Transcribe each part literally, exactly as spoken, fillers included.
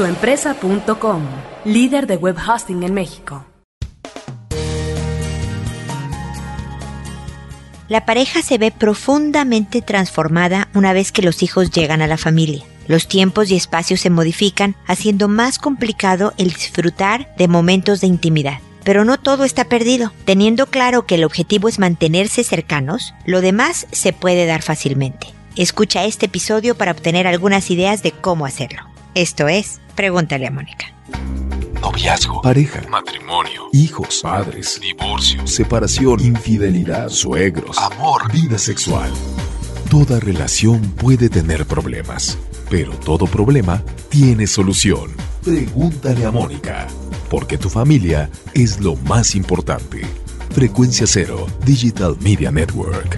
su empresa punto com, líder de web hosting en México. La pareja se ve profundamente transformada una vez que los hijos llegan a la familia. Los tiempos y espacios se modifican, haciendo más complicado el disfrutar de momentos de intimidad. Pero no todo está perdido. Teniendo claro que el objetivo es mantenerse cercanos, lo demás se puede dar fácilmente. Escucha este episodio para obtener algunas ideas de cómo hacerlo. Esto es, Pregúntale a Mónica. Noviazgo, pareja, matrimonio, hijos, padres, divorcio, separación, infidelidad, suegros, amor, vida sexual. Toda relación puede tener problemas, pero todo problema tiene solución. Pregúntale a Mónica, porque tu familia es lo más importante. Frecuencia Cero, Digital Media Network.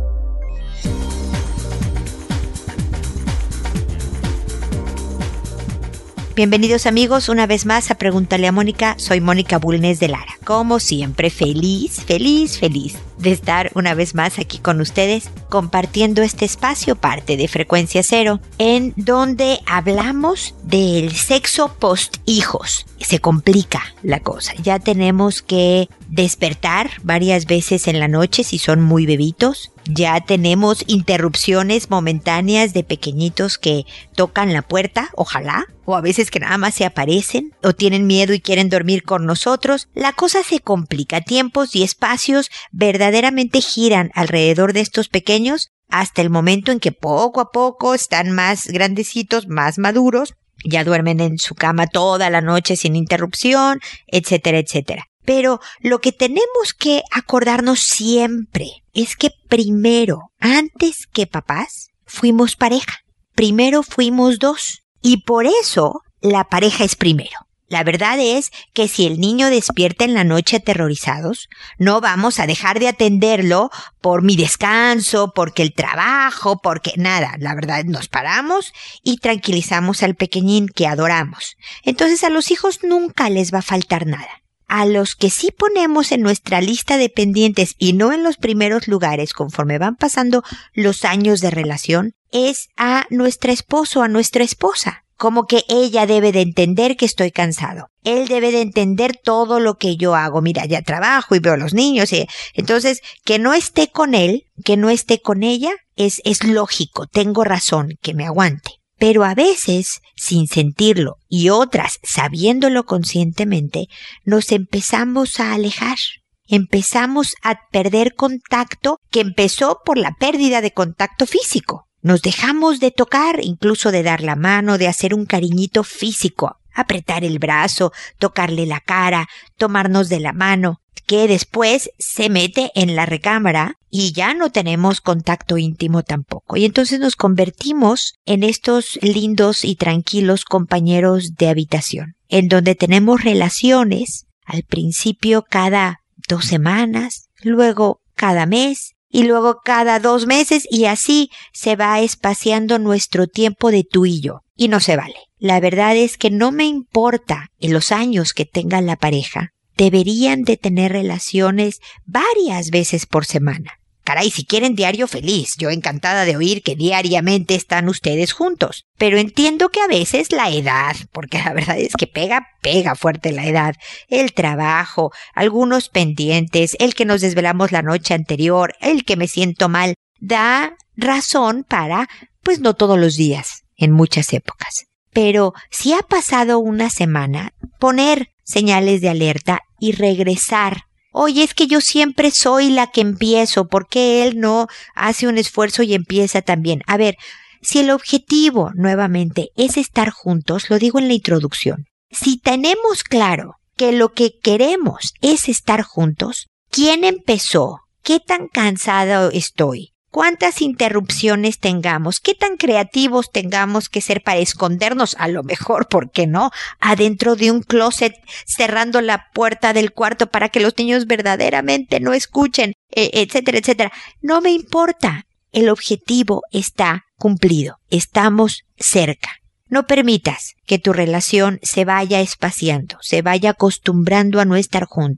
Bienvenidos amigos una vez más a Pregúntale a Mónica. Soy Mónica Bulnes de Lara. Como siempre, feliz, feliz, feliz de estar una vez más aquí con ustedes compartiendo este espacio, parte de Frecuencia Cero, en donde hablamos del sexo post-hijos. Se complica la cosa. Ya tenemos que despertar varias veces en la noche si son muy bebitos. Ya tenemos interrupciones momentáneas de pequeñitos que tocan la puerta, ojalá, o a veces que nada más se aparecen, o tienen miedo y quieren dormir con nosotros. La cosa se complica. Tiempos y espacios verdaderamente giran alrededor de estos pequeños hasta el momento en que poco a poco están más grandecitos, más maduros, ya duermen en su cama toda la noche sin interrupción, etcétera, etcétera. Pero lo que tenemos que acordarnos siempre es que primero, antes que papás, fuimos pareja. Primero fuimos dos. Y por eso la pareja es primero. La verdad es que si el niño despierta en la noche aterrorizados, no vamos a dejar de atenderlo por mi descanso, porque el trabajo, porque nada. La verdad, nos paramos y tranquilizamos al pequeñín que adoramos. Entonces a los hijos nunca les va a faltar nada. A los que sí ponemos en nuestra lista de pendientes y no en los primeros lugares conforme van pasando los años de relación, es a nuestro esposo, a nuestra esposa. Como que ella debe de entender que estoy cansado. Él debe de entender todo lo que yo hago. Mira, ya trabajo y veo a los niños. Y entonces, que no esté con él, que no esté con ella, es, es lógico. Tengo razón, que me aguante. Pero a veces, sin sentirlo, y otras sabiéndolo conscientemente, nos empezamos a alejar. Empezamos a perder contacto que empezó por la pérdida de contacto físico. Nos dejamos de tocar, incluso de dar la mano, de hacer un cariñito físico, apretar el brazo, tocarle la cara, tomarnos de la mano, que después se mete en la recámara y ya no tenemos contacto íntimo tampoco. Y entonces nos convertimos en estos lindos y tranquilos compañeros de habitación, en donde tenemos relaciones, al principio cada dos semanas, luego cada mes, y luego cada dos meses y así se va espaciando nuestro tiempo de tú y yo. Y no se vale. La verdad es que no me importa en los años que tenga la pareja. Deberían de tener relaciones varias veces por semana. Caray, si quieren diario, feliz. Yo encantada de oír que diariamente están ustedes juntos. Pero entiendo que a veces la edad, porque la verdad es que pega, pega fuerte la edad, el trabajo, algunos pendientes, el que nos desvelamos la noche anterior, el que me siento mal, da razón para, pues no todos los días, en muchas épocas. Pero si ha pasado una semana, poner señales de alerta y regresar. Oye, es que yo siempre soy la que empiezo, ¿por qué él no hace un esfuerzo y empieza también? A ver, si el objetivo, nuevamente, es estar juntos, lo digo en la introducción, si tenemos claro que lo que queremos es estar juntos, ¿quién empezó? ¿Qué tan cansado estoy? ¿Cuántas interrupciones tengamos? ¿Qué tan creativos tengamos que ser para escondernos? A lo mejor, ¿por qué no? Adentro de un closet, cerrando la puerta del cuarto para que los niños verdaderamente no escuchen, etcétera, etcétera. No me importa. El objetivo está cumplido. Estamos cerca. No permitas que tu relación se vaya espaciando, se vaya acostumbrando a no estar juntos.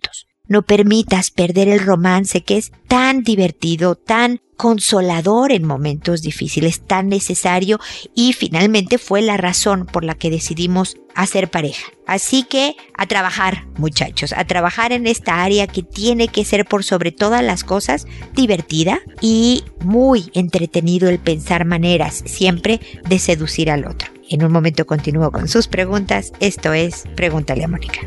No permitas perder el romance que es tan divertido, tan consolador en momentos difíciles, tan necesario y finalmente fue la razón por la que decidimos hacer pareja. Así que a trabajar, muchachos, a trabajar en esta área que tiene que ser por sobre todas las cosas divertida y muy entretenido el pensar maneras siempre de seducir al otro. En un momento continúo con sus preguntas. Esto es Pregúntale a Mónica.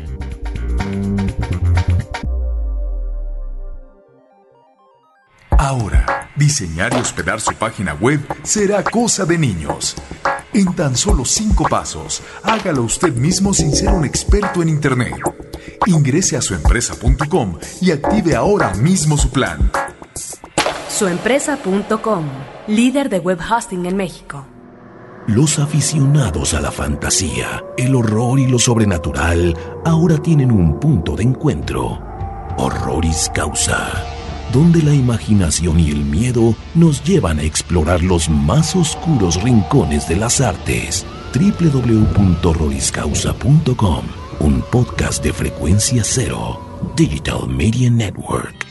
Ahora, diseñar y hospedar su página web será cosa de niños. En tan solo cinco pasos, hágalo usted mismo sin ser un experto en Internet. Ingrese a su empresa punto com y active ahora mismo su plan. su empresa punto com, líder de web hosting en México. Los aficionados a la fantasía, el horror y lo sobrenatural ahora tienen un punto de encuentro. Horroris Causa, donde la imaginación y el miedo nos llevan a explorar los más oscuros rincones de las artes. doble u doble u doble u punto horroris causa punto com, un podcast de Frecuencia Cero, Digital Media Network.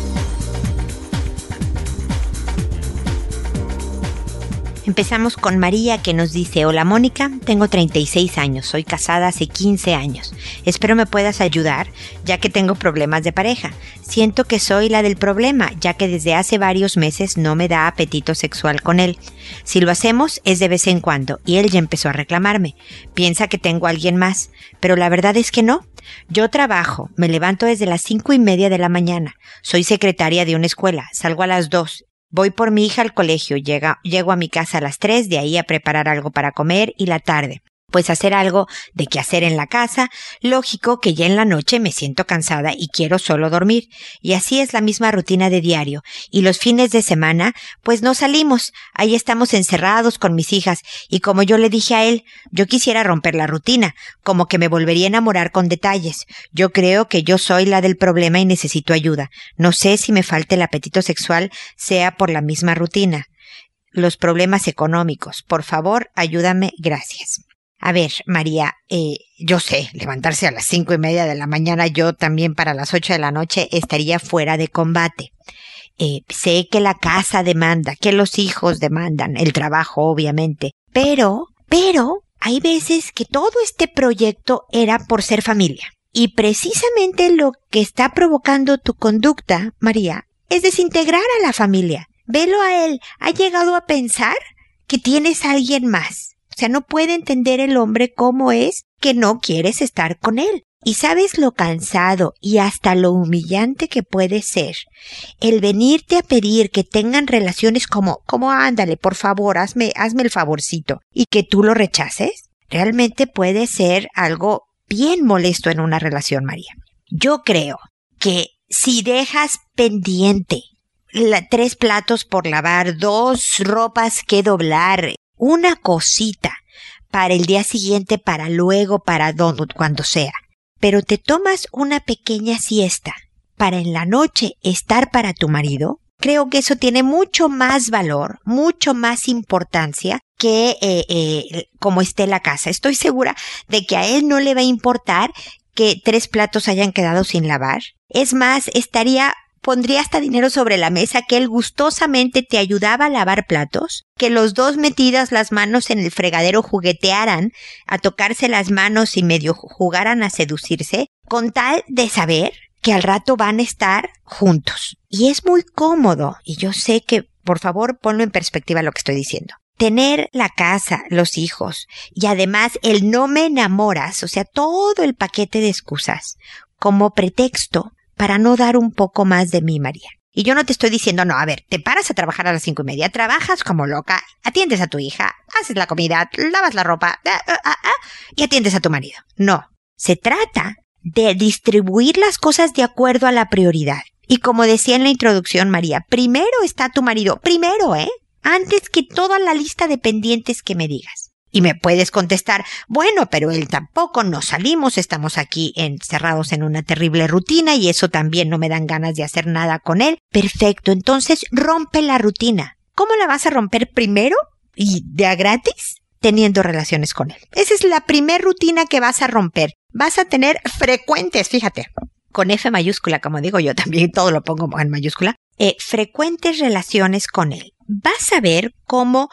Empezamos con María, que nos dice: hola Mónica, tengo treinta y seis años, soy casada hace quince años. Espero me puedas ayudar, ya que tengo problemas de pareja. Siento que soy la del problema, ya que desde hace varios meses no me da apetito sexual con él. Si lo hacemos es de vez en cuando, y él ya empezó a reclamarme. Piensa que tengo a alguien más, pero la verdad es que no. Yo trabajo, me levanto desde las cinco y media de la mañana. Soy secretaria de una escuela, salgo a las dos. Voy por mi hija al colegio, llega, llego a mi casa a las tres, de ahí a preparar algo para comer y la tarde. Pues hacer algo de qué hacer en la casa. Lógico que ya en la noche me siento cansada y quiero solo dormir. Y así es la misma rutina de diario. Y los fines de semana, pues no salimos. Ahí estamos encerrados con mis hijas. Y como yo le dije a él, yo quisiera romper la rutina, como que me volvería a enamorar con detalles. Yo creo que yo soy la del problema y necesito ayuda. No sé si me falta el apetito sexual, sea por la misma rutina. Los problemas económicos. Por favor, ayúdame. Gracias. A ver, María, eh, yo sé, levantarse a las cinco y media de la mañana, yo también para las ocho de la noche estaría fuera de combate. Eh, sé que la casa demanda, que los hijos demandan, el trabajo obviamente, pero, pero, hay veces que todo este proyecto era por ser familia. Y precisamente lo que está provocando tu conducta, María, es desintegrar a la familia. Velo a él, ha llegado a pensar que tienes a alguien más. O sea, no puede entender el hombre cómo es que no quieres estar con él. Y sabes lo cansado y hasta lo humillante que puede ser el venirte a pedir que tengan relaciones como, como ándale, por favor, hazme, hazme el favorcito, y que tú lo rechaces. Realmente puede ser algo bien molesto en una relación, María. Yo creo que si dejas pendiente la, tres platos por lavar, dos ropas que doblar, una cosita para el día siguiente, para luego, para donde, cuando sea. Pero te tomas una pequeña siesta para en la noche estar para tu marido. Creo que eso tiene mucho más valor, mucho más importancia que eh, eh, como esté la casa. Estoy segura de que a él no le va a importar que tres platos hayan quedado sin lavar. Es más, estaría... pondría hasta dinero sobre la mesa que él gustosamente te ayudaba a lavar platos, que los dos metidas las manos en el fregadero juguetearan a tocarse las manos y medio jugaran a seducirse, con tal de saber que al rato van a estar juntos. Y es muy cómodo, y yo sé que, por favor, ponlo en perspectiva lo que estoy diciendo. Tener la casa, los hijos, y además el no me enamoras, o sea, todo el paquete de excusas, como pretexto para no dar un poco más de mí, María. Y yo no te estoy diciendo, no, a ver, te paras a trabajar a las cinco y media, trabajas como loca, atiendes a tu hija, haces la comida, lavas la ropa, ah, ah, ah, ah, y atiendes a tu marido. No, se trata de distribuir las cosas de acuerdo a la prioridad. Y como decía en la introducción, María, primero está tu marido, primero, ¿eh? Antes que toda la lista de pendientes que me digas. Y me puedes contestar, bueno, pero él tampoco, no salimos, estamos aquí encerrados en una terrible rutina y eso también no me dan ganas de hacer nada con él. Perfecto, entonces rompe la rutina. ¿Cómo la vas a romper primero y de a gratis? Teniendo relaciones con él. Esa es la primer rutina que vas a romper. Vas a tener frecuentes, fíjate, con F mayúscula, como digo yo, también todo lo pongo en mayúscula, eh, frecuentes relaciones con él, vas a ver cómo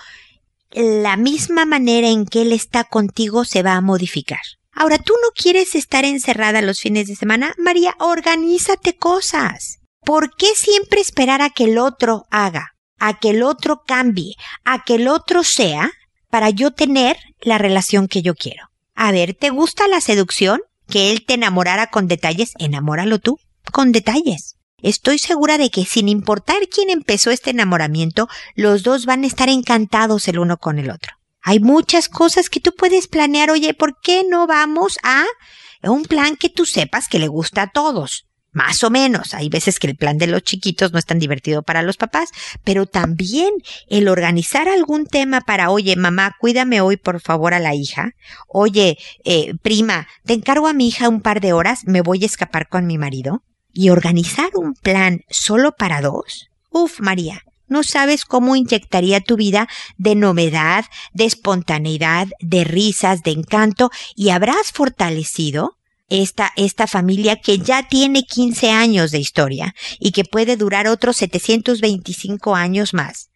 la misma manera en que él está contigo se va a modificar. Ahora, ¿tú no quieres estar encerrada los fines de semana? María, organízate cosas. ¿Por qué siempre esperar a que el otro haga, a que el otro cambie, a que el otro sea, para yo tener la relación que yo quiero? A ver, ¿te gusta la seducción? Que él te enamorara con detalles, enamóralo tú, con detalles. Estoy segura de que sin importar quién empezó este enamoramiento, los dos van a estar encantados el uno con el otro. Hay muchas cosas que tú puedes planear. Oye, ¿por qué no vamos a un plan que tú sepas que le gusta a todos? Más o menos. Hay veces que el plan de los chiquitos no es tan divertido para los papás, pero también el organizar algún tema para, oye, mamá, cuídame hoy por favor a la hija. Oye, eh, prima, te encargo a mi hija un par de horas, me voy a escapar con mi marido. Y organizar un plan solo para dos. Uf, María, no sabes cómo inyectaría tu vida de novedad, de espontaneidad, de risas, de encanto, y habrás fortalecido esta, esta familia que ya tiene quince años de historia y que puede durar otros setecientos veinticinco años más.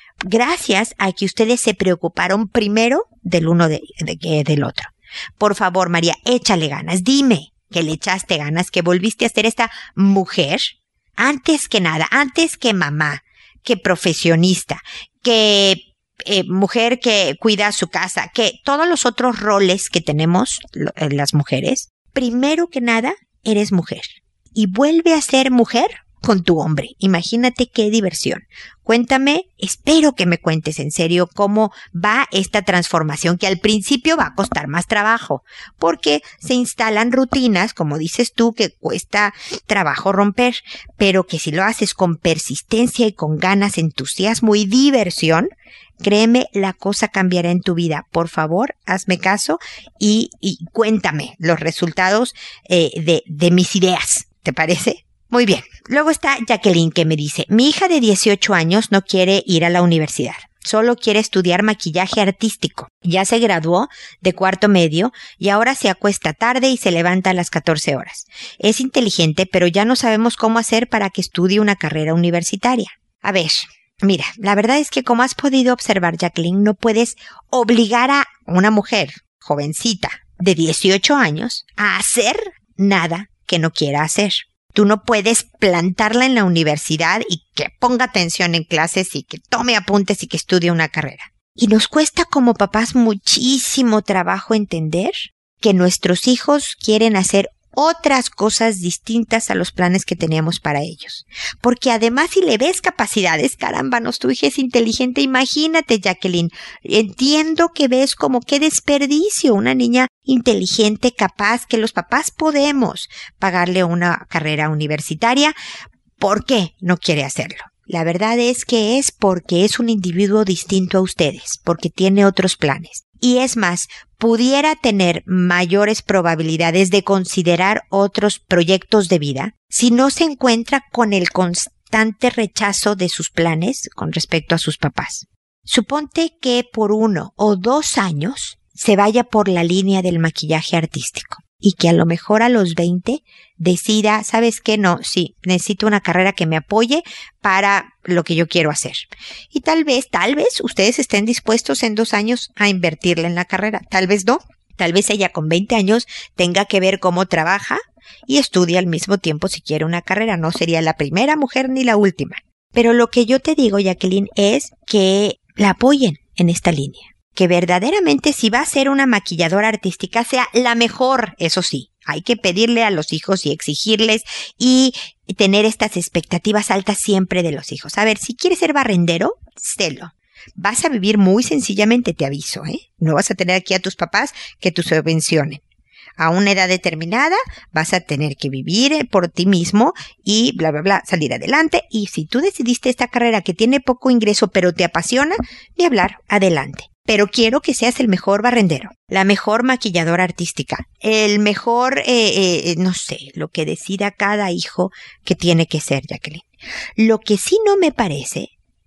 Gracias a que ustedes se preocuparon primero del uno de, de, del otro. Por favor, María, échale ganas, dime que le echaste ganas, que volviste a ser esta mujer, antes que nada, antes que mamá, que profesionista, que eh, mujer que cuida su casa, que todos los otros roles que tenemos eh, las mujeres, primero que nada, eres mujer. Y vuelve a ser mujer con tu hombre. Imagínate qué diversión. Cuéntame, espero que me cuentes en serio cómo va esta transformación, que al principio va a costar más trabajo, porque se instalan rutinas, como dices tú, que cuesta trabajo romper, pero que si lo haces con persistencia y con ganas, entusiasmo y diversión, créeme, la cosa cambiará en tu vida. Por favor, hazme caso y, y cuéntame los resultados eh, de, de mis ideas. ¿Te parece? Muy bien. Luego está Jacqueline, que me dice, mi hija de dieciocho años no quiere ir a la universidad. Solo quiere estudiar maquillaje artístico. Ya se graduó de cuarto medio y ahora se acuesta tarde y se levanta a las catorce horas. Es inteligente, pero ya no sabemos cómo hacer para que estudie una carrera universitaria. A ver, mira, la verdad es que como has podido observar, Jacqueline, no puedes obligar a una mujer jovencita de dieciocho años a hacer nada que no quiera hacer. Tú no puedes plantarla en la universidad y que ponga atención en clases y que tome apuntes y que estudie una carrera. Y nos cuesta como papás muchísimo trabajo entender que nuestros hijos quieren hacer otras cosas distintas a los planes que teníamos para ellos. Porque además, si le ves capacidades, caramba, no, tu hija es inteligente, imagínate, Jacqueline, entiendo que ves como qué desperdicio, una niña inteligente, capaz, que los papás podemos pagarle una carrera universitaria. ¿Por qué no quiere hacerlo? La verdad es que es porque es un individuo distinto a ustedes, porque tiene otros planes. Y es más, pudiera tener mayores probabilidades de considerar otros proyectos de vida si no se encuentra con el constante rechazo de sus planes con respecto a sus papás. Suponte que por uno o dos años se vaya por la línea del maquillaje artístico y que a lo mejor a los veinte decida, ¿sabes qué? No, sí, necesito una carrera que me apoye para lo que yo quiero hacer. Y tal vez, tal vez ustedes estén dispuestos en dos años a invertirle en la carrera. Tal vez no. Tal vez ella con veinte años tenga que ver cómo trabaja y estudia al mismo tiempo si quiere una carrera. No sería la primera mujer ni la última. Pero lo que yo te digo, Jacqueline, es que la apoyen en esta línea. Que verdaderamente si va a ser una maquilladora artística sea la mejor, eso sí. Hay que pedirle a los hijos y exigirles y tener estas expectativas altas siempre de los hijos. A ver, si quieres ser barrendero, sélo. Vas a vivir muy sencillamente, te aviso, ¿eh? No vas a tener aquí a tus papás que te subvencionen. A una edad determinada vas a tener que vivir por ti mismo y bla, bla, bla, salir adelante. Y si tú decidiste esta carrera que tiene poco ingreso pero te apasiona, ni hablar, adelante. Pero quiero que seas el mejor barrendero, la mejor maquilladora artística, el mejor, eh, eh, no sé, lo que decida cada hijo que tiene que ser, Jacqueline. Lo que sí no me parece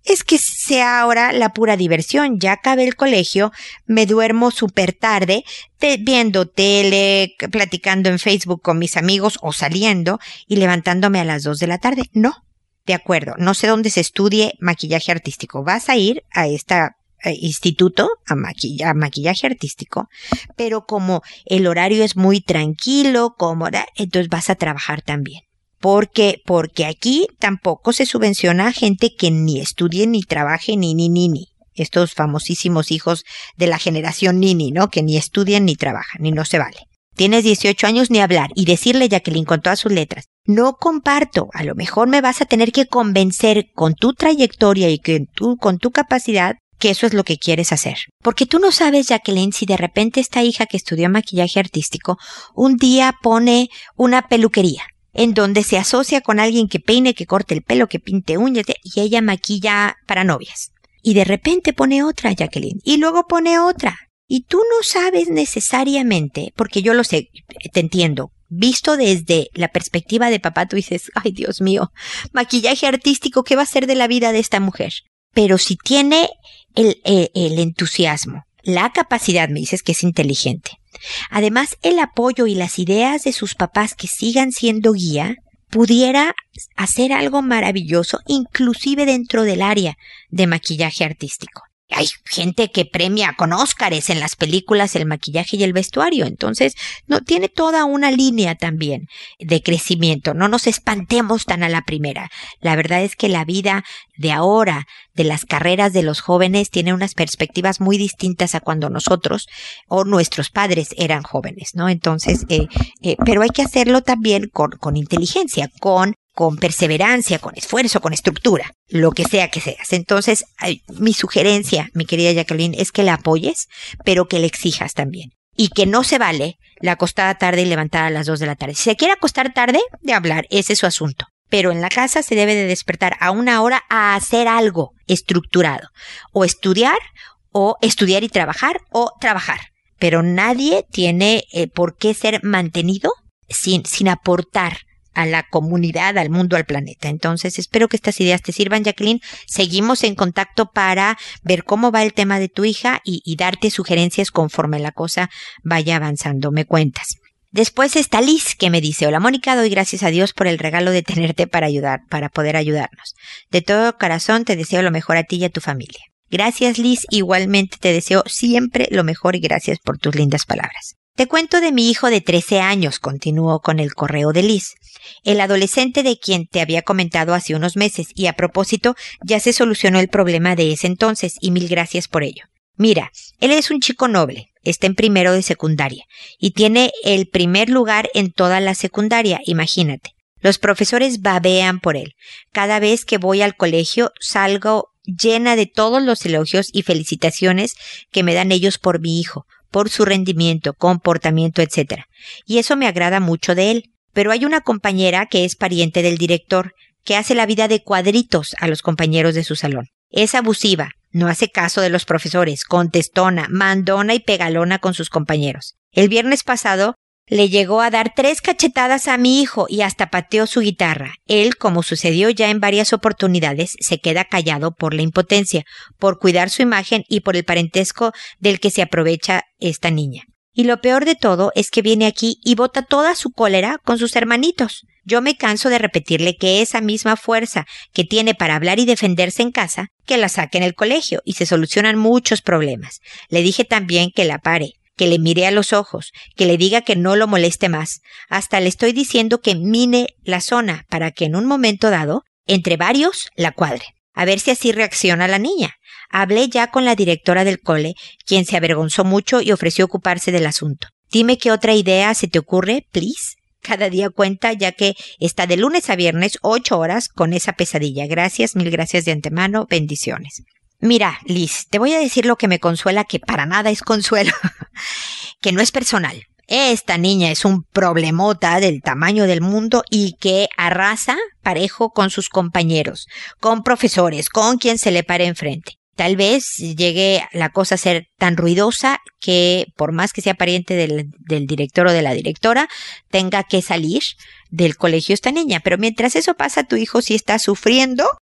es que sea ahora la pura diversión. Ya acabé el colegio, me duermo súper tarde, te, viendo tele, platicando en Facebook con mis amigos o saliendo y levantándome a las dos de la tarde. No, de acuerdo, no sé dónde se estudie maquillaje artístico. Vas a ir a este eh, instituto a, maquilla, a maquillaje artístico, pero como el horario es muy tranquilo, cómoda, entonces vas a trabajar también. Porque, porque aquí tampoco se subvenciona a gente que ni estudie, ni trabaje, ni, ni, ni, ni. Estos famosísimos hijos de la generación Nini, ¿no? Que ni estudian ni trabajan, y no se vale. Tienes dieciocho años ni hablar, y decirle, Jacqueline, con todas sus letras, no comparto, a lo mejor me vas a tener que convencer con tu trayectoria y que tú, con tu capacidad, que eso es lo que quieres hacer. Porque tú no sabes, Jacqueline, si de repente esta hija que estudió maquillaje artístico, un día pone una peluquería, en donde se asocia con alguien que peine, que corte el pelo, que pinte uñas, y ella maquilla para novias. Y de repente pone otra, Jacqueline, y luego pone otra. Y tú no sabes necesariamente, porque yo lo sé, te entiendo, visto desde la perspectiva de papá, tú dices, ay Dios mío, maquillaje artístico, ¿qué va a ser de la vida de esta mujer? Pero si tiene el, el, el entusiasmo, la capacidad, me dices que es inteligente. Además, el apoyo y las ideas de sus papás que sigan siendo guía, pudiera hacer algo maravilloso, inclusive dentro del área de maquillaje artístico. Hay gente que premia con Óscares en las películas el maquillaje y el vestuario, entonces no tiene toda una línea también de crecimiento. No nos espantemos tan a la primera. La verdad es que la vida de ahora, de las carreras de los jóvenes, tiene unas perspectivas muy distintas a cuando nosotros o nuestros padres eran jóvenes, ¿no? Entonces, eh, eh, pero hay que hacerlo también con, con inteligencia, con con perseverancia, con esfuerzo, con estructura, lo que sea que seas. Entonces, ay, mi sugerencia, mi querida Jacqueline, es que la apoyes, pero que le exijas también. Y que no se vale la acostada tarde y levantada a las dos de la tarde. Si se quiere acostar tarde, de hablar, ese es su asunto. Pero en la casa se debe de despertar a una hora a hacer algo estructurado. O estudiar, o estudiar y trabajar, o trabajar. Pero nadie tiene eh, por qué ser mantenido sin, sin aportar a la comunidad, al mundo, al planeta. Entonces, espero que estas ideas te sirvan, Jacqueline. Seguimos en contacto para ver cómo va el tema de tu hija y, y darte sugerencias conforme la cosa vaya avanzando. Me cuentas. Después está Liz, que me dice, hola Mónica, doy gracias a Dios por el regalo de tenerte para ayudar, para poder ayudarnos. De todo corazón te deseo lo mejor a ti y a tu familia. Gracias, Liz. Igualmente te deseo siempre lo mejor y gracias por tus lindas palabras. Te cuento de mi hijo de trece años, continuó con el correo de Liz, el adolescente de quien te había comentado hace unos meses, y a propósito, ya se solucionó el problema de ese entonces, y mil gracias por ello. Mira, él es un chico noble, está en primero de secundaria, y tiene el primer lugar en toda la secundaria, imagínate. Los profesores babean por él. Cada vez que voy al colegio, salgo llena de todos los elogios y felicitaciones que me dan ellos por mi hijo, por su rendimiento, comportamiento, etcétera. Y eso me agrada mucho de él. Pero hay una compañera que es pariente del director, que hace la vida de cuadritos a los compañeros de su salón. Es abusiva, no hace caso de los profesores, contestona, mandona y pegalona con sus compañeros. El viernes pasado le llegó a dar tres cachetadas a mi hijo y hasta pateó su guitarra. Él, como sucedió ya en varias oportunidades, se queda callado por la impotencia, por cuidar su imagen y por el parentesco del que se aprovecha esta niña. Y lo peor de todo es que viene aquí y bota toda su cólera con sus hermanitos. Yo me canso de repetirle que esa misma fuerza que tiene para hablar y defenderse en casa, que la saque en el colegio y se solucionan muchos problemas. Le dije también que la pare, que le mire a los ojos, que le diga que no lo moleste más. Hasta le estoy diciendo que mine la zona para que en un momento dado, entre varios, la cuadre. A ver si así reacciona la niña. Hablé ya con la directora del cole, quien se avergonzó mucho y ofreció ocuparse del asunto. Dime qué otra idea se te ocurre, please. Cada día cuenta, ya que está de lunes a viernes, ocho horas, con esa pesadilla. Gracias, mil gracias de antemano, bendiciones. Mira, Liz, te voy a decir lo que me consuela, que para nada es consuelo, que no es personal. Esta niña es un problemota del tamaño del mundo y que arrasa parejo con sus compañeros, con profesores, con quien se le pare enfrente. Tal vez llegue la cosa a ser tan ruidosa que, por más que sea pariente del, del director o de la directora, tenga que salir del colegio esta niña. Pero mientras eso pasa, tu hijo sí está sufriendo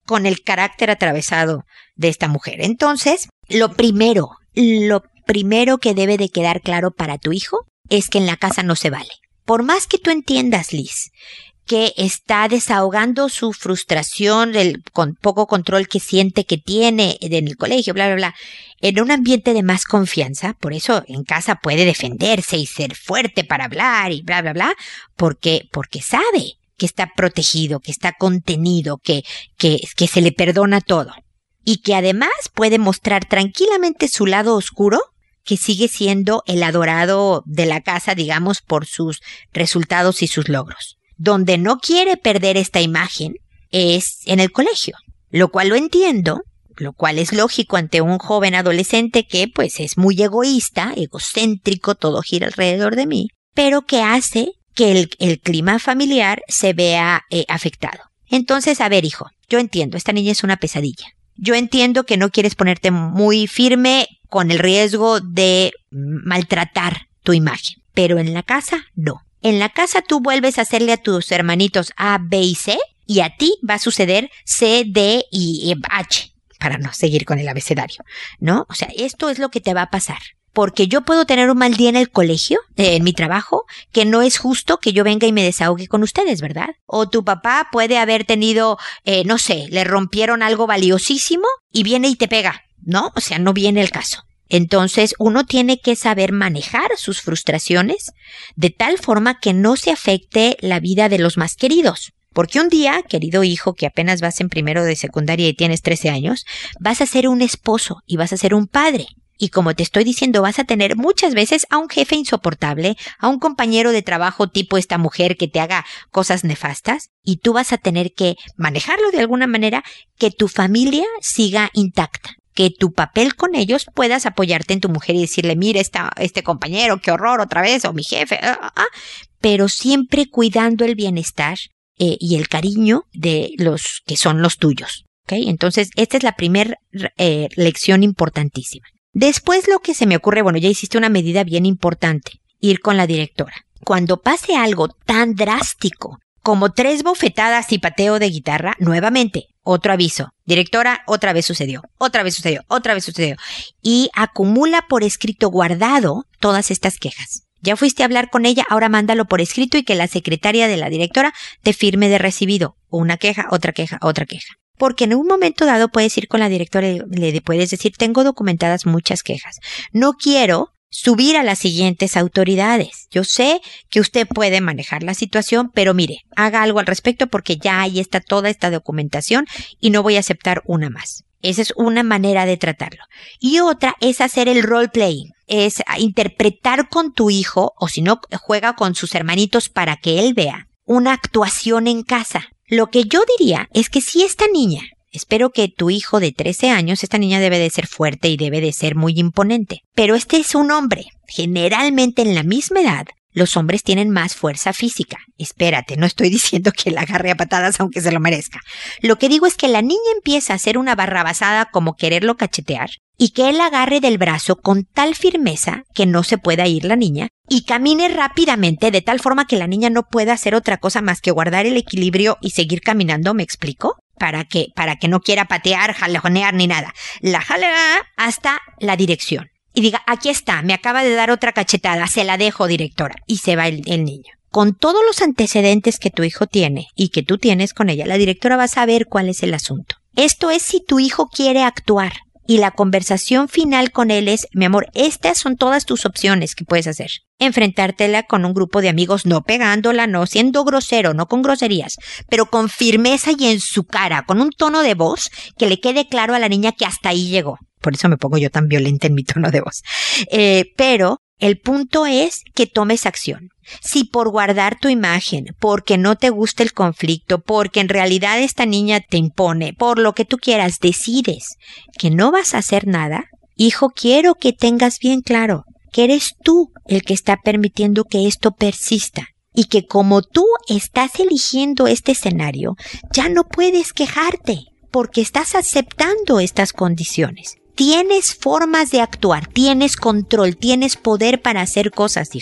con el carácter atravesado de esta mujer. Entonces, lo primero, lo primero que debe de quedar claro para tu hijo es que en la casa no se vale. Por más que tú entiendas, Liz, que está desahogando su frustración, el con poco control que siente que tiene en el colegio, bla, bla, bla, en un ambiente de más confianza, por eso en casa puede defenderse y ser fuerte para hablar y bla, bla, bla, porque, porque sabe que está protegido, que está contenido, que, que, que se le perdona todo. Y que además puede mostrar tranquilamente su lado oscuro, que sigue siendo el adorado de la casa, digamos, por sus resultados y sus logros. Donde no quiere perder esta imagen es en el colegio, lo cual lo entiendo, lo cual es lógico ante un joven adolescente que pues es muy egoísta, egocéntrico, todo gira alrededor de mí, pero que hace que el, el clima familiar se vea eh, afectado. Entonces, a ver, hijo, yo entiendo, esta niña es una pesadilla. Yo entiendo que no quieres ponerte muy firme con el riesgo de maltratar tu imagen, pero en la casa no. En la casa tú vuelves a hacerle a tus hermanitos A, B y C, y a ti va a suceder C, D y H, para no seguir con el abecedario, ¿no? O sea, esto es lo que te va a pasar. Porque yo puedo tener un mal día en el colegio, eh, en mi trabajo, que no es justo que yo venga y me desahogue con ustedes, ¿verdad? O tu papá puede haber tenido, eh, no sé, le rompieron algo valiosísimo y viene y te pega, ¿no? O sea, no viene el caso. Entonces, uno tiene que saber manejar sus frustraciones de tal forma que no se afecte la vida de los más queridos. Porque un día, querido hijo, que apenas vas en primero de secundaria y tienes trece años, vas a ser un esposo y vas a ser un padre. Y como te estoy diciendo, vas a tener muchas veces a un jefe insoportable, a un compañero de trabajo tipo esta mujer que te haga cosas nefastas, y tú vas a tener que manejarlo de alguna manera que tu familia siga intacta. Que tu papel con ellos puedas apoyarte en tu mujer y decirle, mira, esta, este compañero, qué horror otra vez, o mi jefe, ah, ah, pero siempre cuidando el bienestar eh, y el cariño de los que son los tuyos. ¿Okay? Entonces, esta es la primera eh, lección importantísima. Después lo que se me ocurre, bueno, ya hiciste una medida bien importante, ir con la directora. Cuando pase algo tan drástico como tres bofetadas y pateo de guitarra, nuevamente, otro aviso. Directora, otra vez sucedió, otra vez sucedió, otra vez sucedió. Y acumula por escrito guardado todas estas quejas. Ya fuiste a hablar con ella, ahora mándalo por escrito y que la secretaria de la directora te firme de recibido. Una queja, otra queja, otra queja. Porque en un momento dado puedes ir con la directora y le puedes decir, tengo documentadas muchas quejas. No quiero subir a las siguientes autoridades. Yo sé que usted puede manejar la situación, pero mire, haga algo al respecto porque ya ahí está toda esta documentación y no voy a aceptar una más. Esa es una manera de tratarlo. Y otra es hacer el role playing. Es interpretar con tu hijo, o si no, juega con sus hermanitos para que él vea una actuación en casa. Lo que yo diría es que si esta niña, espero que tu hijo de trece años, esta niña debe de ser fuerte y debe de ser muy imponente. Pero este es un hombre. Generalmente en la misma edad, los hombres tienen más fuerza física. Espérate, no estoy diciendo que la agarre a patadas aunque se lo merezca. Lo que digo es que la niña empieza a hacer una barrabasada como quererlo cachetear y que él la agarre del brazo con tal firmeza que no se pueda ir la niña y camine rápidamente de tal forma que la niña no pueda hacer otra cosa más que guardar el equilibrio y seguir caminando, ¿me explico? Para que, para que no quiera patear, jalejonear ni nada. La jala hasta la dirección. Y diga, aquí está, me acaba de dar otra cachetada, se la dejo, directora. Y se va el, el niño. Con todos los antecedentes que tu hijo tiene y que tú tienes con ella, la directora va a saber cuál es el asunto. Esto es si tu hijo quiere actuar. Y la conversación final con él es, mi amor, estas son todas tus opciones que puedes hacer. Enfrentártela con un grupo de amigos, no pegándola, no siendo grosero, no con groserías, pero con firmeza y en su cara, con un tono de voz que le quede claro a la niña que hasta ahí llegó. Por eso me pongo yo tan violenta en mi tono de voz. Eh, pero el punto es que tomes acción. Si por guardar tu imagen, porque no te gusta el conflicto, porque en realidad esta niña te impone, por lo que tú quieras, decides que no vas a hacer nada, hijo, quiero que tengas bien claro que eres tú el que está permitiendo que esto persista. Y que como tú estás eligiendo este escenario, ya no puedes quejarte, porque estás aceptando estas condiciones. Tienes formas de actuar, tienes control, tienes poder para hacer cosas, hijo.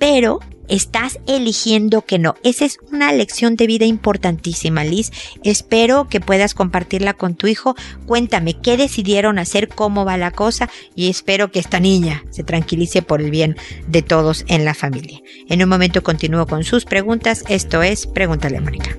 pero estás eligiendo que no. Esa es una lección de vida importantísima, Liz. Espero que puedas compartirla con tu hijo. Cuéntame qué decidieron hacer, cómo va la cosa, y espero que esta niña se tranquilice por el bien de todos en la familia. En un momento continúo con sus preguntas. Esto es Pregúntale a Mónica.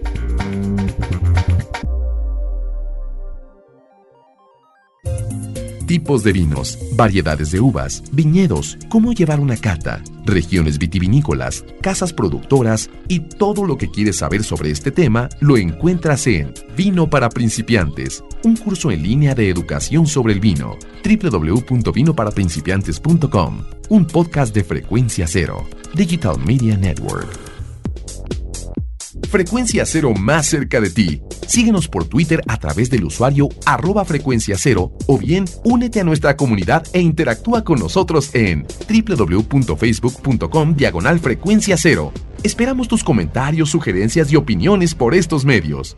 Tipos de vinos, variedades de uvas, viñedos, cómo llevar una cata, regiones vitivinícolas, casas productoras y todo lo que quieres saber sobre este tema lo encuentras en Vino para Principiantes, un curso en línea de educación sobre el vino. doble u doble u doble u punto vino para principiantes punto com, un podcast de Frecuencia Cero, Digital Media Network. Frecuencia Cero más cerca de ti. Síguenos por Twitter a través del usuario arroba Frecuencia Cero o bien únete a nuestra comunidad e interactúa con nosotros en doble u doble u doble u punto facebook punto com diagonal Frecuencia Cero. Esperamos tus comentarios, sugerencias y opiniones por estos medios.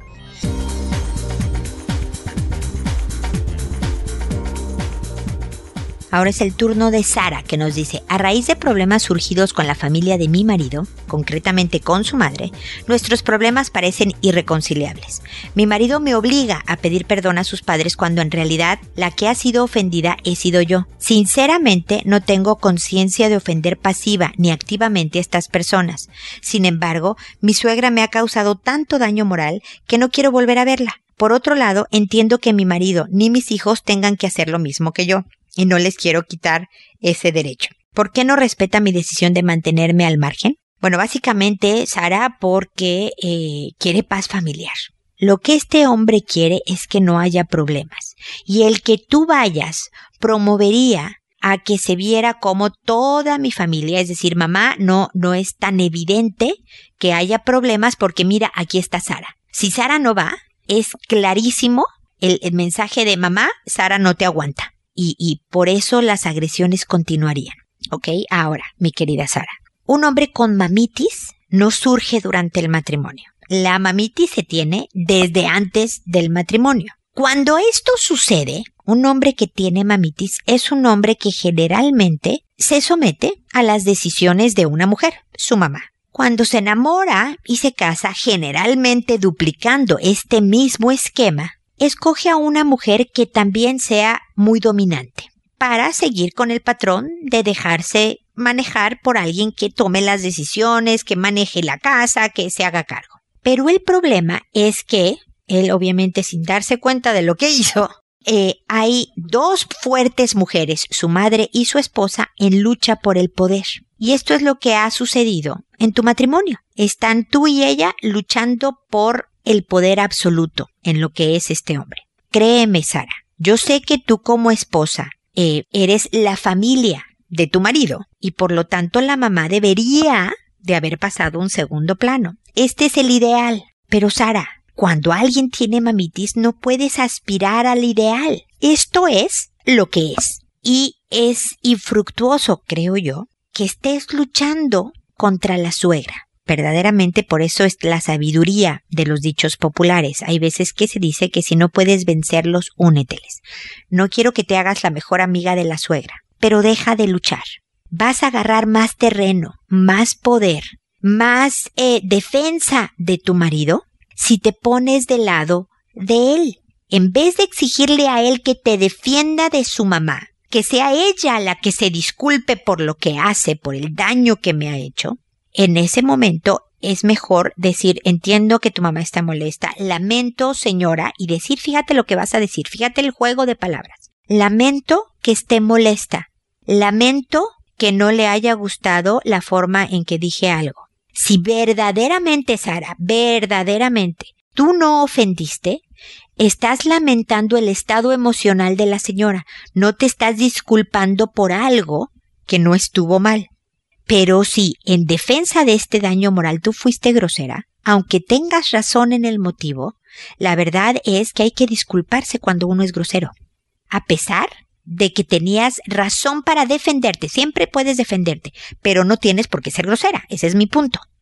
Ahora es el turno de Sara, que nos dice: a raíz de problemas surgidos con la familia de mi marido, concretamente con su madre, nuestros problemas parecen irreconciliables. Mi marido me obliga a pedir perdón a sus padres cuando en realidad la que ha sido ofendida he sido yo. Sinceramente, no tengo conciencia de ofender pasiva ni activamente a estas personas. Sin embargo, mi suegra me ha causado tanto daño moral que no quiero volver a verla. Por otro lado, entiendo que mi marido ni mis hijos tengan que hacer lo mismo que yo, y no les quiero quitar ese derecho. ¿Por qué no respeta mi decisión de mantenerme al margen? Bueno, básicamente, Sara, porque eh, quiere paz familiar. Lo que este hombre quiere es que no haya problemas. Y el que tú vayas promovería a que se viera como toda mi familia, es decir, mamá, no, no es tan evidente que haya problemas porque mira, aquí está Sara. Si Sara no va, es clarísimo el, el mensaje de mamá, Sara no te aguanta. Y, y por eso las agresiones continuarían. ¿Ok? Ahora, mi querida Sara, un hombre con mamitis no surge durante el matrimonio. La mamitis se tiene desde antes del matrimonio. Cuando esto sucede, un hombre que tiene mamitis es un hombre que generalmente se somete a las decisiones de una mujer, su mamá. Cuando se enamora y se casa, generalmente duplicando este mismo esquema, escoge a una mujer que también sea muy dominante para seguir con el patrón de dejarse manejar por alguien que tome las decisiones, que maneje la casa, que se haga cargo. Pero el problema es que él, obviamente sin darse cuenta de lo que hizo, eh, hay dos fuertes mujeres, su madre y su esposa, en lucha por el poder. Y esto es lo que ha sucedido en tu matrimonio. Están tú y ella luchando por el poder absoluto en lo que es este hombre. Créeme, Sara, yo sé que tú como esposa eh, eres la familia de tu marido y por lo tanto la mamá debería de haber pasado un segundo plano. Este es el ideal. Pero Sara, cuando alguien tiene mamitis no puedes aspirar al ideal. Esto es lo que es. Y es infructuoso, creo yo, que estés luchando contra la suegra. Verdaderamente por eso es la sabiduría de los dichos populares. Hay veces que se dice que si no puedes vencerlos, úneteles. No quiero que te hagas la mejor amiga de la suegra, pero deja de luchar. Vas a agarrar más terreno, más poder, más eh, defensa de tu marido si te pones del lado de él. En vez de exigirle a él que te defienda de su mamá, que sea ella la que se disculpe por lo que hace, por el daño que me ha hecho, en ese momento es mejor decir, entiendo que tu mamá está molesta, lamento, señora, y decir, fíjate lo que vas a decir, fíjate el juego de palabras. Lamento que esté molesta, lamento que no le haya gustado la forma en que dije algo. Si verdaderamente, Sara, verdaderamente, tú no ofendiste, estás lamentando el estado emocional de la señora, no te estás disculpando por algo que no estuvo mal. Pero si en defensa de este daño moral tú fuiste grosera, aunque tengas razón en el motivo, la verdad es que hay que disculparse cuando uno es grosero. A pesar de que tenías razón para defenderte, siempre puedes defenderte, pero no tienes por qué ser grosera, ese es mi punto.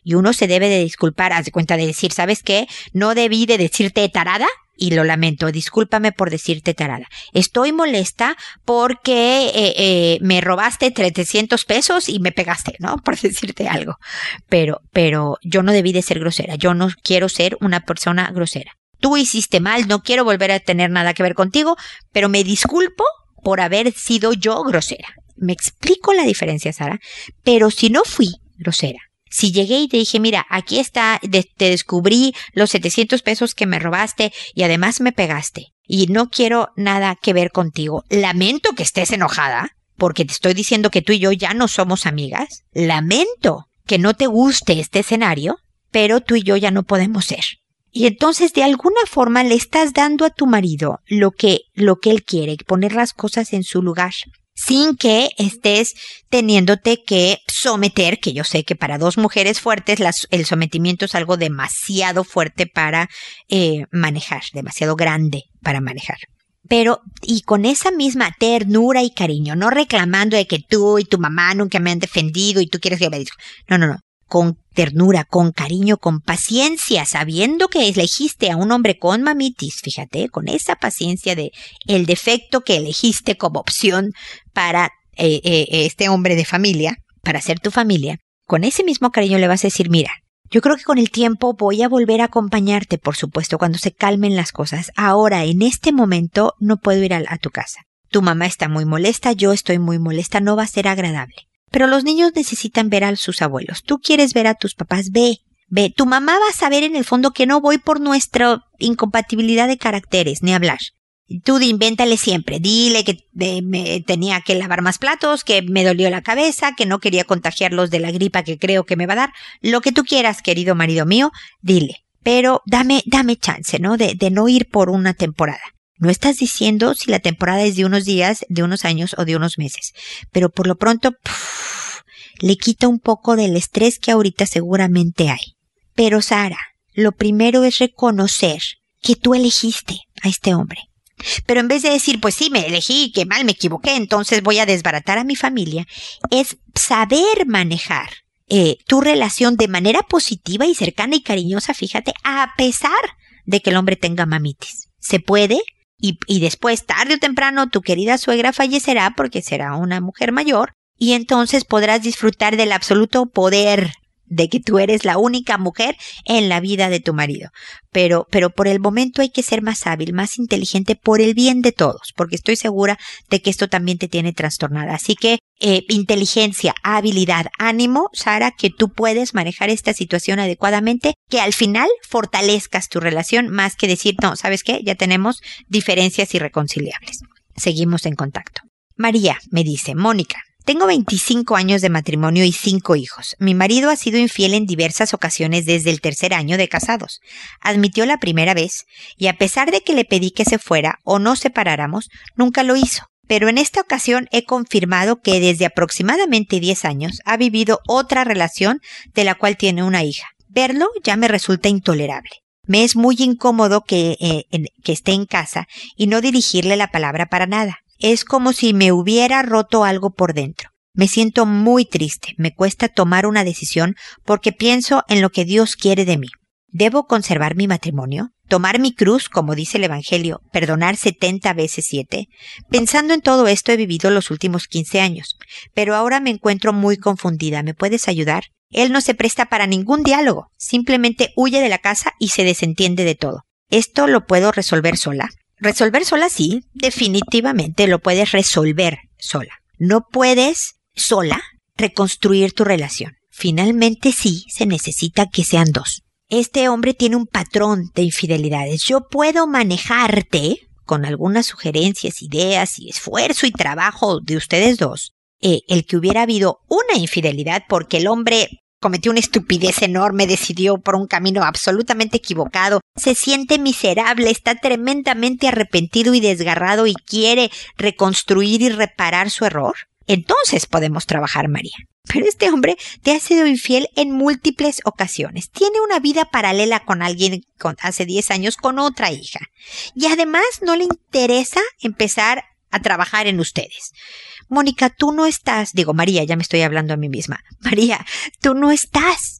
y uno se debe de disculpar, haz de cuenta de decir, ¿sabes qué? No debí de decirte tarada y lo lamento, discúlpame por decirte tarada. Estoy molesta porque eh, eh, me robaste trescientos pesos y me pegaste, ¿no? Por decirte algo. Pero, pero yo no debí de ser grosera, yo no quiero ser una persona grosera. Tú hiciste mal, no quiero volver a tener nada que ver contigo, pero me disculpo por haber sido yo grosera. Me explico la diferencia, Sara, pero si no fui grosera, si llegué y te dije, mira, aquí está, de, te descubrí los setecientos pesos que me robaste y además me pegaste y no quiero nada que ver contigo. Lamento que estés enojada porque te estoy diciendo que tú y yo ya no somos amigas. Lamento que no te guste este escenario, pero tú y yo ya no podemos ser. Y entonces de alguna forma le estás dando a tu marido lo que, lo que él quiere, poner las cosas en su lugar, sin que estés teniéndote que someter, que yo sé que para dos mujeres fuertes las, el sometimiento es algo demasiado fuerte para eh, manejar, demasiado grande para manejar. Pero, y con esa misma ternura y cariño, no reclamando de que tú y tu mamá nunca me han defendido y tú quieres que me diga, no, no, no. Con ternura, con cariño, con paciencia, sabiendo que elegiste a un hombre con mamitis, fíjate, con esa paciencia de el defecto que elegiste como opción para eh, eh, este hombre de familia, para ser tu familia, con ese mismo cariño le vas a decir, mira, yo creo que con el tiempo voy a volver a acompañarte, por supuesto, cuando se calmen las cosas. Ahora, en este momento, no puedo ir a, a tu casa. Tu mamá está muy molesta, yo estoy muy molesta, no va a ser agradable. Pero los niños necesitan ver a sus abuelos. Tú quieres ver a tus papás, ve, ve. Tu mamá va a saber en el fondo que no voy por nuestra incompatibilidad de caracteres, ni hablar. Tú invéntale siempre, dile que de, me tenía que lavar más platos, que me dolió la cabeza, que no quería contagiarlos de la gripa que creo que me va a dar. Lo que tú quieras, querido marido mío, dile. Pero dame, dame chance, ¿no? De, de no ir por una temporada. No estás diciendo si la temporada es de unos días, de unos años o de unos meses. Pero por lo pronto, pff, le quita un poco del estrés que ahorita seguramente hay. Pero Sara, lo primero es reconocer que tú elegiste a este hombre. Pero en vez de decir, pues sí, me elegí, que mal me equivoqué, entonces voy a desbaratar a mi familia, es saber manejar eh, tu relación de manera positiva y cercana y cariñosa, fíjate, a pesar de que el hombre tenga mamitis. ¿Se puede? Y, y después, tarde o temprano, tu querida suegra fallecerá porque será una mujer mayor y entonces podrás disfrutar del absoluto poder de que tú eres la única mujer en la vida de tu marido. Pero, pero por el momento hay que ser más hábil, más inteligente por el bien de todos, porque estoy segura de que esto también te tiene trastornada. Así que, eh, inteligencia, habilidad, ánimo, Sara, que tú puedes manejar esta situación adecuadamente, que al final fortalezcas tu relación más que decir, no, ¿sabes qué? Ya tenemos diferencias irreconciliables. Seguimos en contacto. María me dice, Mónica, tengo veinticinco años de matrimonio y cinco hijos. Mi marido ha sido infiel en diversas ocasiones desde el tercer año de casados. Admitió la primera vez y a pesar de que le pedí que se fuera o nos separáramos, nunca lo hizo. Pero en esta ocasión he confirmado que desde aproximadamente diez años ha vivido otra relación de la cual tiene una hija. Verlo ya me resulta intolerable. Me es muy incómodo que, eh, en, que esté en casa y no dirigirle la palabra para nada. Es como si me hubiera roto algo por dentro. Me siento muy triste, me cuesta tomar una decisión porque pienso en lo que Dios quiere de mí. ¿Debo conservar mi matrimonio? ¿Tomar mi cruz, como dice el Evangelio, perdonar setenta veces siete? Pensando en todo esto he vivido los últimos quince años, pero ahora me encuentro muy confundida. ¿Me puedes ayudar? Él no se presta para ningún diálogo, simplemente huye de la casa y se desentiende de todo. ¿Esto lo puedo resolver sola? Resolver sola sí, definitivamente lo puedes resolver sola. No puedes sola reconstruir tu relación. Finalmente sí se necesita que sean dos. Este hombre tiene un patrón de infidelidades. Yo puedo manejarte con algunas sugerencias, ideas y esfuerzo y trabajo de ustedes dos. Eh, el que hubiera habido una infidelidad porque el hombre cometió una estupidez enorme, decidió por un camino absolutamente equivocado, se siente miserable, está tremendamente arrepentido y desgarrado y quiere reconstruir y reparar su error. Entonces podemos trabajar, María. Pero este hombre te ha sido infiel en múltiples ocasiones. Tiene una vida paralela con alguien con, hace diez años con otra hija. Y además no le interesa empezar a trabajar en ustedes. Mónica, tú no estás, digo María, ya me estoy hablando a mí misma. María, tú no estás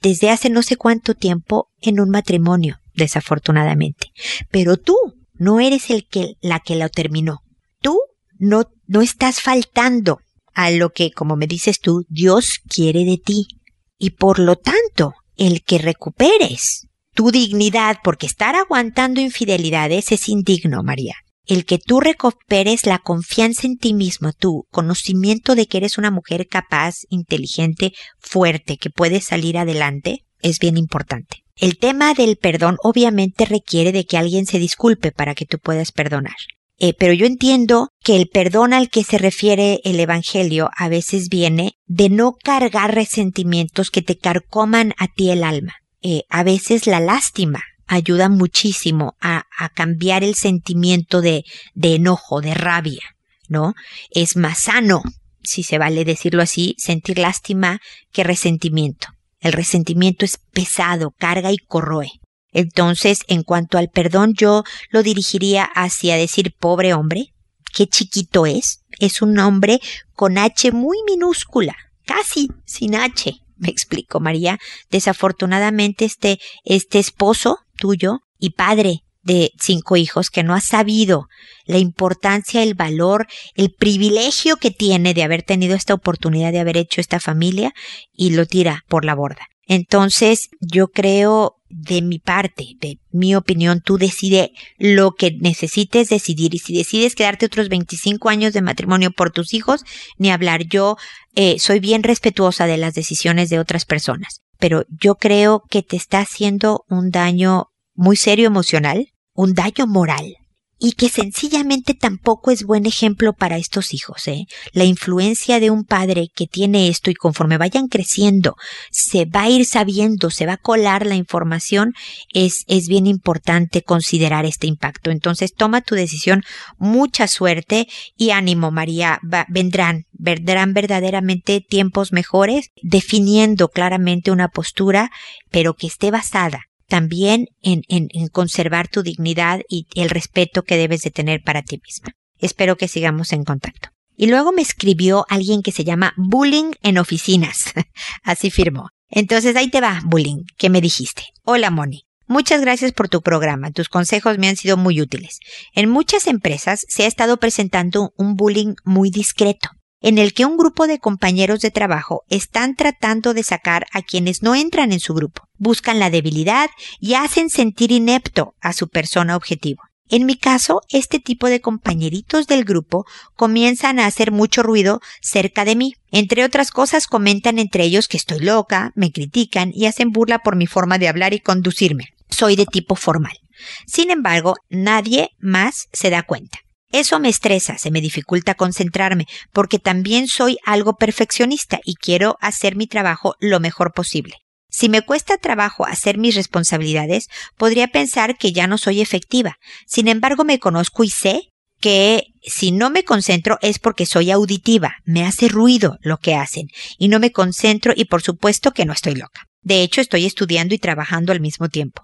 desde hace no sé cuánto tiempo en un matrimonio, desafortunadamente. Pero tú no eres el que, la que lo terminó. Tú no, no estás faltando a lo que, como me dices tú, Dios quiere de ti. Y por lo tanto, el que recuperes tu dignidad, porque estar aguantando infidelidades es indigno, María. El que tú recuperes la confianza en ti mismo, tu conocimiento de que eres una mujer capaz, inteligente, fuerte, que puede salir adelante, es bien importante. El tema del perdón obviamente requiere de que alguien se disculpe para que tú puedas perdonar. Eh, pero yo entiendo que el perdón al que se refiere el Evangelio a veces viene de no cargar resentimientos que te carcoman a ti el alma. Eh, a veces la lástima ayuda muchísimo a, a cambiar el sentimiento de, de enojo, de rabia, ¿no? Es más sano, si se vale decirlo así, sentir lástima que resentimiento. El resentimiento es pesado, carga y corroe. Entonces, en cuanto al perdón, yo lo dirigiría hacia decir, pobre hombre, qué chiquito es. Es un hombre con H muy minúscula, casi sin H. Me explico, María. Desafortunadamente, este, este esposo tuyo y padre de cinco hijos que no ha sabido la importancia, el valor, el privilegio que tiene de haber tenido esta oportunidad de haber hecho esta familia y lo tira por la borda. Entonces, yo creo, de mi parte, de mi opinión, tú decides lo que necesites decidir. Y si decides quedarte otros veinticinco años de matrimonio por tus hijos, ni hablar. Yo eh, soy bien respetuosa de las decisiones de otras personas. Pero yo creo que te está haciendo un daño muy serio emocional, un daño moral. Y que sencillamente tampoco es buen ejemplo para estos hijos, ¿eh? La influencia de un padre que tiene esto y conforme vayan creciendo, se va a ir sabiendo, se va a colar la información, es, es bien importante considerar este impacto. Entonces, toma tu decisión, mucha suerte y ánimo, María. Va, vendrán, vendrán verdaderamente tiempos mejores, definiendo claramente una postura, pero que esté basada también en, en, en conservar tu dignidad y el respeto que debes de tener para ti misma. Espero que sigamos en contacto. Y luego me escribió alguien que se llama Bullying en Oficinas. Así firmó. Entonces ahí te va, Bullying, ¿qué me dijiste? Hola, Moni. Muchas gracias por tu programa. Tus consejos me han sido muy útiles. En muchas empresas se ha estado presentando un bullying muy discreto, en el que un grupo de compañeros de trabajo están tratando de sacar a quienes no entran en su grupo. Buscan la debilidad y hacen sentir inepto a su persona objetivo. En mi caso, este tipo de compañeritos del grupo comienzan a hacer mucho ruido cerca de mí. Entre otras cosas, comentan entre ellos que estoy loca, me critican y hacen burla por mi forma de hablar y conducirme. Soy de tipo formal. Sin embargo, nadie más se da cuenta. Eso me estresa, se me dificulta concentrarme, porque también soy algo perfeccionista y quiero hacer mi trabajo lo mejor posible. Si me cuesta trabajo hacer mis responsabilidades, podría pensar que ya no soy efectiva. Sin embargo, me conozco y sé que si no me concentro es porque soy auditiva, me hace ruido lo que hacen y no me concentro y por supuesto que no estoy loca. De hecho, estoy estudiando y trabajando al mismo tiempo.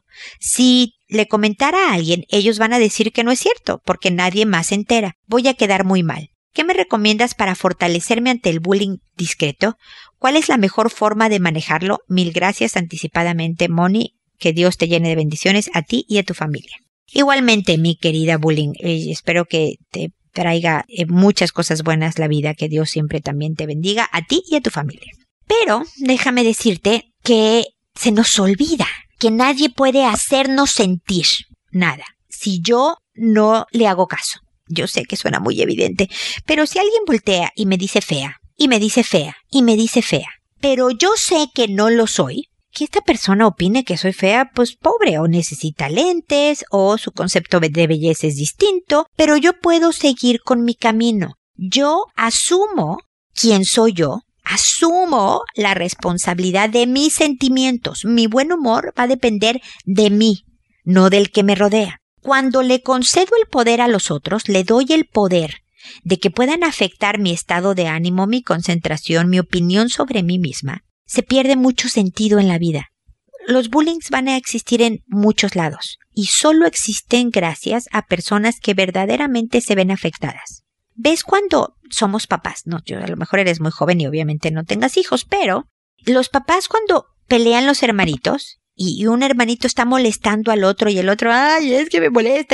Si le comentara a alguien, ellos van a decir que no es cierto, porque nadie más se entera. Voy a quedar muy mal. ¿Qué me recomiendas para fortalecerme ante el bullying discreto? ¿Cuál es la mejor forma de manejarlo? Mil gracias anticipadamente, Moni. Que Dios te llene de bendiciones a ti y a tu familia. Igualmente, mi querida Bullying, eh, espero que te traiga eh, muchas cosas buenas la vida, que Dios siempre también te bendiga a ti y a tu familia. Pero déjame decirte que se nos olvida que nadie puede hacernos sentir nada si yo no le hago caso. Yo sé que suena muy evidente, pero si alguien voltea y me dice fea, y me dice fea, y me dice fea, pero yo sé que no lo soy, que esta persona opine que soy fea, pues pobre, o necesita lentes, o su concepto de belleza es distinto, pero yo puedo seguir con mi camino. Yo asumo quién soy yo, asumo la responsabilidad de mis sentimientos. Mi buen humor va a depender de mí, no del que me rodea. Cuando le concedo el poder a los otros, le doy el poder de que puedan afectar mi estado de ánimo, mi concentración, mi opinión sobre mí misma. Se pierde mucho sentido en la vida. Los bullying van a existir en muchos lados y solo existen gracias a personas que verdaderamente se ven afectadas. ¿Ves cuando somos papás? No, yo a lo mejor eres muy joven y obviamente no tengas hijos, pero los papás cuando pelean los hermanitos y un hermanito está molestando al otro y el otro, ay, es que me molesta.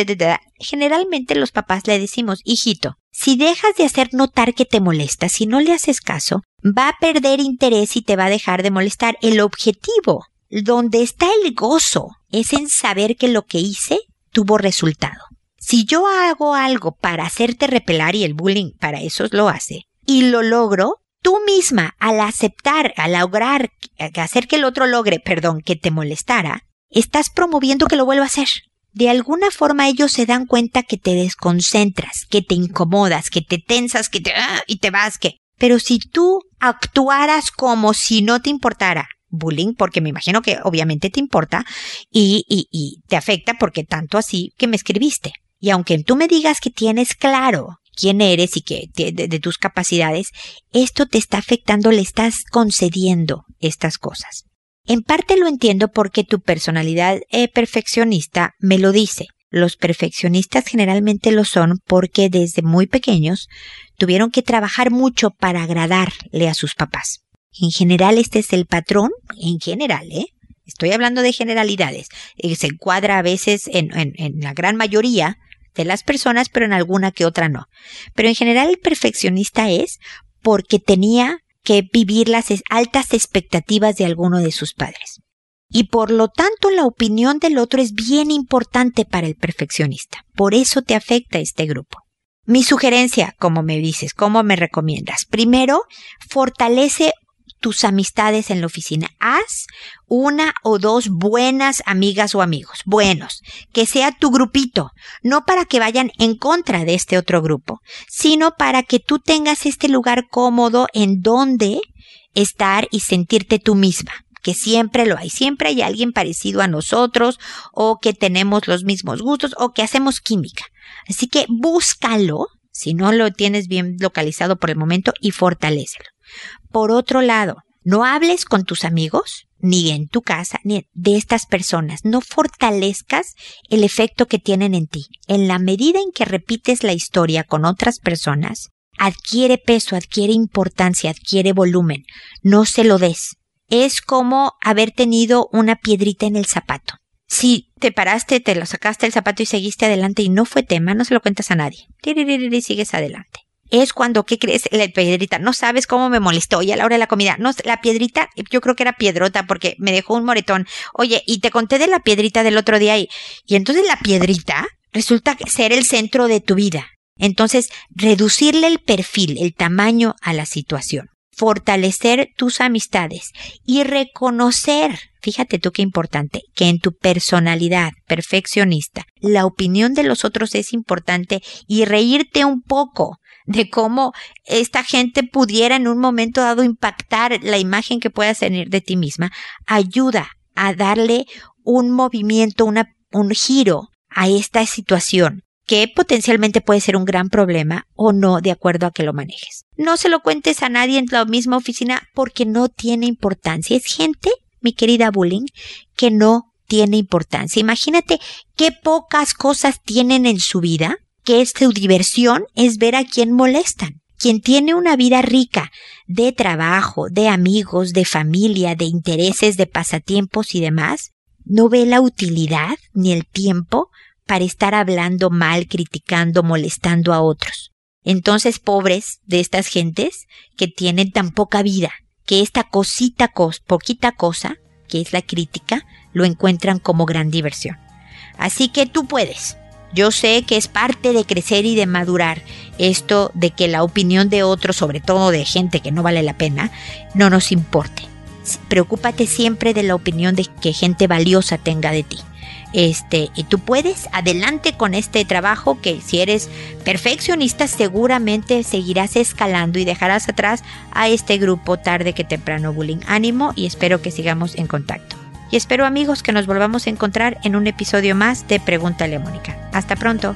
Generalmente los papás le decimos, hijito, si dejas de hacer notar que te molesta, si no le haces caso, va a perder interés y te va a dejar de molestar. El objetivo, donde está el gozo, es en saber que lo que hice tuvo resultado. Si yo hago algo para hacerte repelar, y el bullying para eso lo hace, y lo logro, tú misma, al aceptar, al lograr, hacer que el otro logre, perdón, que te molestara, estás promoviendo que lo vuelva a hacer. De alguna forma ellos se dan cuenta que te desconcentras, que te incomodas, que te tensas, que te ¡ah! Y te vas, que... Pero si tú actuaras como si no te importara bullying, porque me imagino que obviamente te importa y, y, y te afecta porque tanto así que me escribiste. Y aunque tú me digas que tienes claro quién eres y que de, de, de tus capacidades, esto te está afectando, le estás concediendo estas cosas. En parte lo entiendo porque tu personalidad eh, perfeccionista me lo dice. Los perfeccionistas generalmente lo son porque desde muy pequeños tuvieron que trabajar mucho para agradarle a sus papás. En general este es el patrón, en general, ¿eh? Estoy hablando de generalidades. Eh, se encuadra a veces en, en, en la gran mayoría de las personas, pero en alguna que otra no. Pero en general el perfeccionista es porque tenía que vivir las altas expectativas de alguno de sus padres. Y por lo tanto la opinión del otro es bien importante para el perfeccionista. Por eso te afecta este grupo. Mi sugerencia, como me dices, ¿cómo me recomiendas? Primero, fortalece tus amistades en la oficina. Haz una o dos buenas amigas o amigos, buenos, que sea tu grupito, no para que vayan en contra de este otro grupo, sino para que tú tengas este lugar cómodo en donde estar y sentirte tú misma, que siempre lo hay, siempre hay alguien parecido a nosotros, o que tenemos los mismos gustos, o que hacemos química. Así que búscalo, si no lo tienes bien localizado por el momento, y fortalécelo. Por otro lado, no hables con tus amigos, ni en tu casa, ni de estas personas. No fortalezcas el efecto que tienen en ti. En la medida en que repites la historia con otras personas, adquiere peso, adquiere importancia, adquiere volumen. No se lo des. Es como haber tenido una piedrita en el zapato. Si te paraste, te lo sacaste el zapato y seguiste adelante y no fue tema, no se lo cuentas a nadie. Y sigues adelante. Es cuando, ¿qué crees? La piedrita, no sabes cómo me molestó. Y a la hora de la comida, no, la piedrita, yo creo que era piedrota porque me dejó un moretón. Oye, y te conté de la piedrita del otro día y, y entonces la piedrita resulta ser el centro de tu vida. Entonces, reducirle el perfil, el tamaño a la situación. Fortalecer tus amistades y reconocer, fíjate tú qué importante, que en tu personalidad perfeccionista, la opinión de los otros es importante y reírte un poco de cómo esta gente pudiera en un momento dado impactar la imagen que puedas tener de ti misma, ayuda a darle un movimiento, una, un giro a esta situación que potencialmente puede ser un gran problema o no, de acuerdo a que lo manejes. No se lo cuentes a nadie en la misma oficina porque no tiene importancia. Es gente, mi querida bullying, que no tiene importancia. Imagínate qué pocas cosas tienen en su vida, que es su diversión, es ver a quién molestan. Quien tiene una vida rica de trabajo, de amigos, de familia, de intereses, de pasatiempos y demás, no ve la utilidad ni el tiempo para estar hablando mal, criticando, molestando a otros. Entonces, pobres de estas gentes que tienen tan poca vida, que esta cosita, cos, poquita cosa, que es la crítica, lo encuentran como gran diversión. Así que tú puedes. Yo sé que es parte de crecer y de madurar esto de que la opinión de otros, sobre todo de gente que no vale la pena, no nos importe. Preocúpate siempre de la opinión de que gente valiosa tenga de ti. Este, y tú puedes, adelante con este trabajo que si eres perfeccionista seguramente seguirás escalando y dejarás atrás a este grupo tarde que temprano bullying. Ánimo y espero que sigamos en contacto. Y espero, amigos, que nos volvamos a encontrar en un episodio más de Pregúntale a Mónica. Hasta pronto.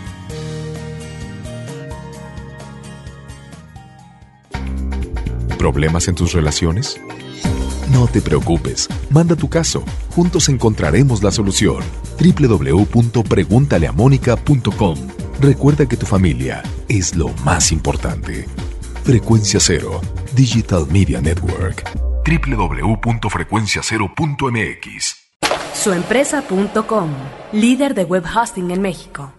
¿Problemas en tus relaciones? No te preocupes, manda tu caso, juntos encontraremos la solución. doble u doble u doble u punto pregúntale a mónica punto com. Recuerda que tu familia es lo más importante. Frecuencia Cero, Digital Media Network. doble u doble u doble u punto frecuencia cero punto m x. Suempresa punto com, líder de web hosting en México.